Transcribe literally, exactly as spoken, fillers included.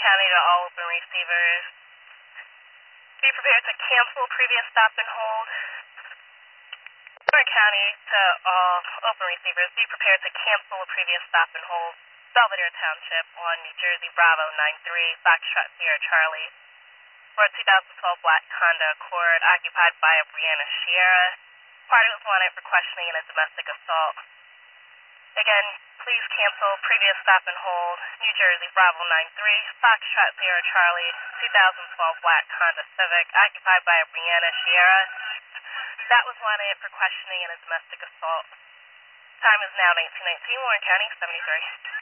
County to all open receivers. Be prepared to cancel previous stop and hold. Warren County to all open receivers. Be prepared to cancel a previous stop and hold. Belvedere Township on New Jersey Bravo nine three, Foxtrot Sierra Charlie. For a two thousand twelve black Honda Accord occupied by a Brianna Sierra. Party was wanted for questioning in a domestic assault. Again, please cancel previous stop and hold. New Jersey Bravo nine three, Foxtrot Sierra Charlie, two thousand twelve black Honda Civic occupied by a Brianna Sierra. That was wanted for questioning in a domestic assault. Time is now nineteen nineteen, Warren County, seventy-three.